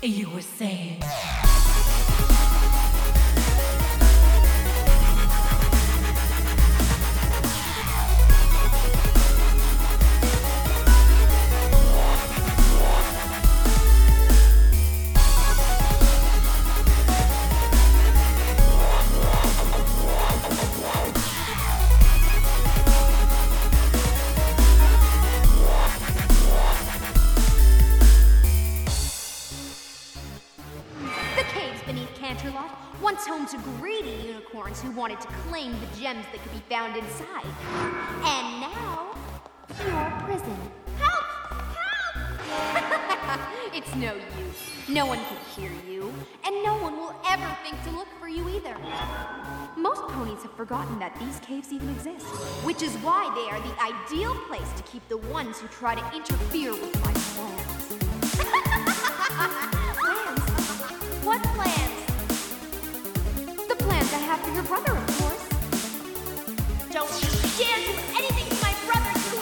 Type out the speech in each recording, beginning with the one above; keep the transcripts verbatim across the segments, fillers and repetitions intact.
You were saying. Canterlot, once home to greedy unicorns who wanted to claim the gems that could be found inside. And now, your prison. Help! Help! It's no use. No one can hear you, and no one will ever think to look for you either. Most ponies have forgotten that these caves even exist, which is why they are the ideal place to keep the ones who try to interfere with my plans. Plans? What plans? I have for your brother, of course. Don't you dare do anything to my brother, you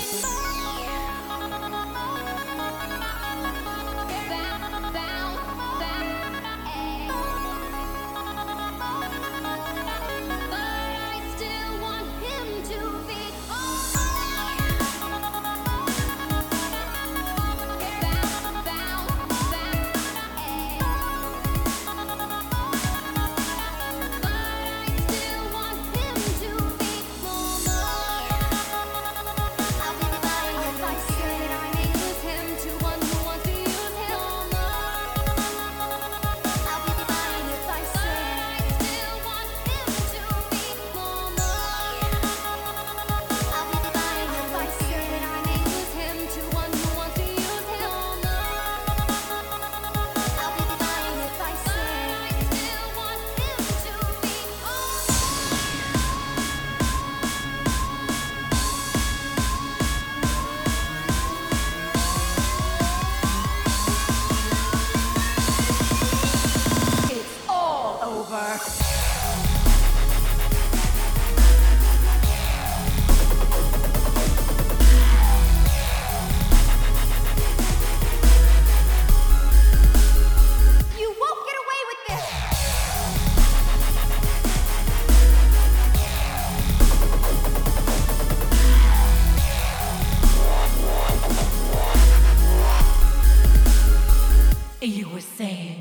You were saying.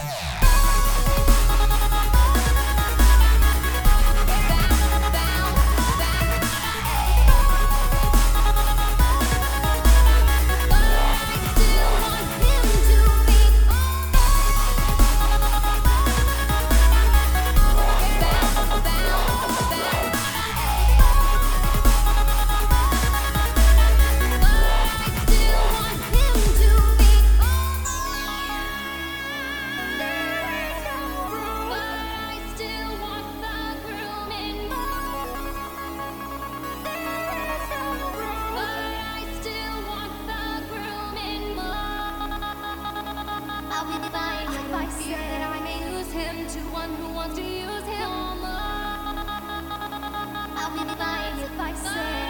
I'll be fine if I say